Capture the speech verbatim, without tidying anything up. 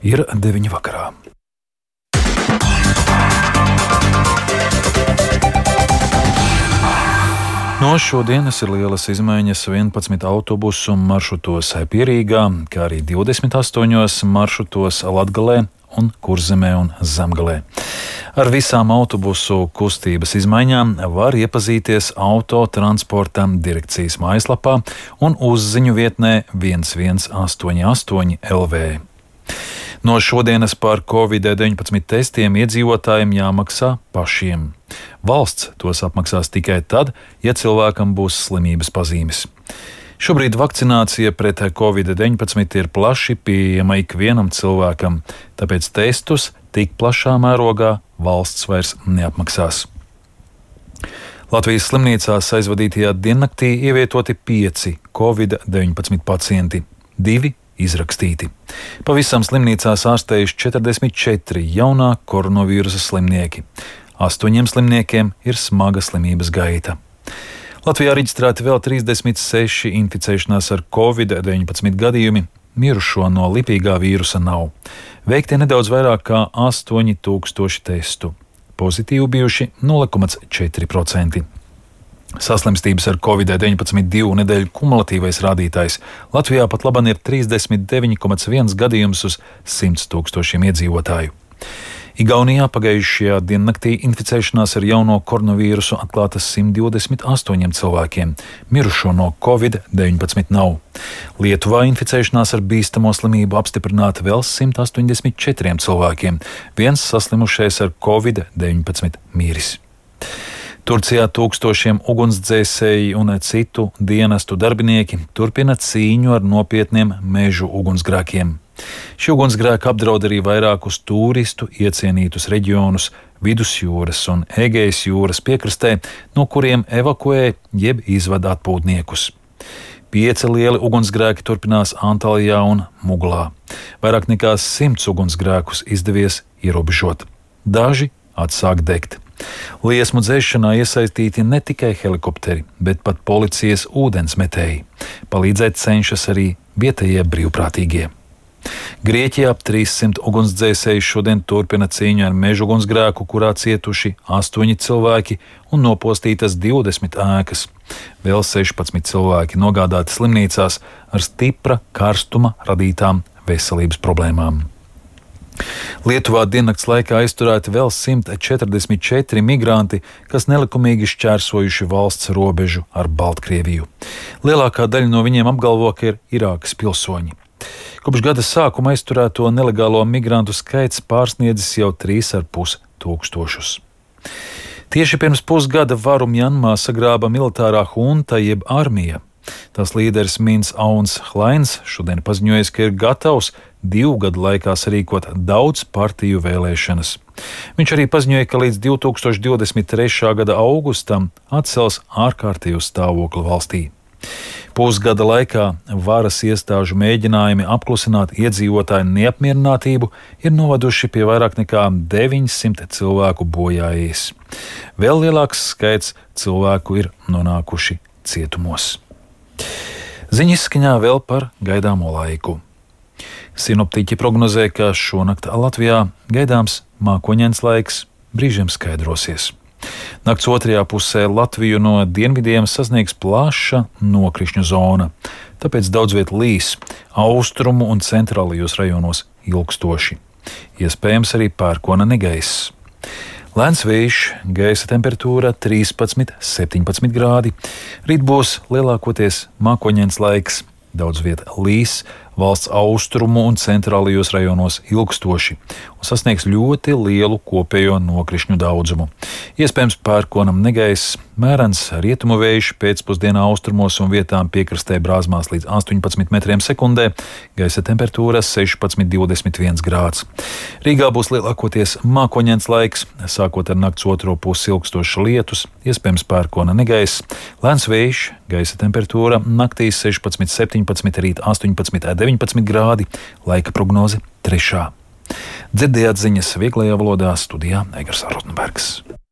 Ir deviņi vakarā. No šodienas ir lielas izmaiņas vienpadsmit autobusu maršrutos Pierīgā, kā arī divdesmit astoņos maršrutos Latgalē un Kurzemē un Zemgalē. Ar visām autobusu kustības izmaiņām var iepazīties Autotransporta direkcijas mājaslapā un uzziņu vietnē viens viens astoņi astoņi L V. No šodienas par covid deviņpadsmit testiem iedzīvotājiem jāmaksā pašiem. Valsts tos apmaksās tikai tad, ja cilvēkam būs slimības pazīmes. Šobrīd vakcinācija pret covid deviņpadsmit ir plaši pieejama ikvienam cilvēkam, tāpēc testus tik plašā mērogā valsts vairs neapmaksās. Latvijas slimnīcās aizvadītajā diennaktī ievietoti pieci covid deviņpadsmit pacienti, divi izrakstīti. Pavisam slimnīcās ārstējuši četrdesmit četri jaunā koronavīrusa slimnieki. Astoņiem slimniekiem ir smaga slimības gaita. Latvijā reģistrēti vēl trīsdesmit seši inficēšanās ar covid deviņpadsmit gadījumi, mirušo no lipīgā vīrusa nav. Veikti nedaudz vairāk kā astoņi tūkstoši testu. Pozitīvi bijuši nulle komats četri procenti. Saslimstības ar covid deviņpadsmit divu nedēļu kumulatīvais rādītājs Latvijā pat laban ir trīsdesmit deviņi komats viens gadījums uz simts tūkstošiem iedzīvotāju. Igaunijā pagājušajā diennaktī inficēšanās ar jauno koronavīrusu atklātas simt divdesmit astoņiem cilvēkiem. Mirušo no covid deviņpadsmit nav. Lietuvā inficēšanās ar bīstamo slimību apstiprināta vēl simt astoņdesmit četriem cilvēkiem. Viens saslimušais ar covid deviņpadsmit miris. Turcijā tūkstošiem ugunsdzēsēji un citu dienestu darbinieki turpina cīņu ar nopietniem mežu ugunsgrēkiem. Šie ugunsgrēki apdraud arī vairākus turistu iecienītus reģionus Vidusjūras un Egejas jūras piekrastē, no kuriem evakuē jeb izvada atpūtniekus. Pieci lieli ugunsgrēki turpinās Antalijā un Muglā. Vairāk nekā simts ugunsgrēkus izdevies ierobežot. Daži atsāk degt. Liesmu dzēšanā iesaistīti ne tikai helikopteri, bet pat policijas ūdensmetēji. Palīdzēt cenšas arī vietējie brīvprātīgie. Grieķijā ap trīssimt ugunsdzēsēji šodien turpina cīņu ar meža ugunsgrēku, kurā cietuši astoņi cilvēki un nopostītas divdesmit ēkas. Vēl sešpadsmit cilvēki nogādāti slimnīcās ar stipra karstuma radītām veselības problēmām. Lietuvā diennakts laikā aizturēti vēl simt četrdesmit četri migranti, kas nelikumīgi šķērsojuši valsts robežu ar Baltkrieviju. Lielākā daļa no viņiem apgalvo, ka ir Irākas pilsoņi. Kopš gada sākuma aizturēto nelegālo migrantu skaits pārsniedzis jau trīs ar pus tūkstošus. Tieši pirms pusgada varu Mjanmā sagrāba militārā hunta jeb armija. Tās līderis Mins Auns Hlains šodien paziņojis, ka ir gatavs divu gadu laikā sarīkot daudz partiju vēlēšanas. Viņš arī paziņoja, ka līdz divi tūkstoši divdesmit trešā gada augustam atcels ārkārtīgu stāvokli valstī. Pusgada laikā varas iestāžu mēģinājumi apklusināt iedzīvotāju neapmierinātību ir novaduši pie vairāk nekā deviņsimt cilvēku bojājies. Vēl lielāks skaits cilvēku ir nonākuši cietumos. Ziņas skaņā vēl par gaidāmo laiku. Sinoptiķi prognozē, ka šonakt Latvijā gaidāms mākoņains laiks, brīžiem skaidrosies. Nakts otrajā pusē Latviju no dienvidiem sasniegs plaša nokrišņu zona, tāpēc daudz viet līs, austrumu un centrālajos rajonos ilgstoši. Iespējams arī pērkona negaiss. Lēns vējš, gaisa temperatūra trīspadsmit līdz septiņpadsmit grādi. Rīt būs lielākoties mākoņains laiks, daudz viet līs, valsts austrumu un centrālajos rajonos ilgstoši un sasniegs ļoti lielu kopējo nokrišņu daudzumu. Iespējams pērkonam negaiss, mērens rietumu vējš pēcpusdienā austrumos un vietām piekrastē brāzmās līdz astoņpadsmit metriem sekundē, gaisa temperatūra sešpadsmit līdz divdesmit viens grāds. Rīgā būs lielākoties mākoņains laiks, sākot ar nakts otro pusi ilgstoša lietus, iespējams pērkona negaiss, lēns vējš, gaisa temperatūra naktīs sešpadsmit līdz septiņpadsmit, rīt astoņpadsmit līdz deviņpadsmit grādi, laika prognoze trešā. Dzirdējāt ziņas vieglajā valodā, studijā Egars Rotnbergs.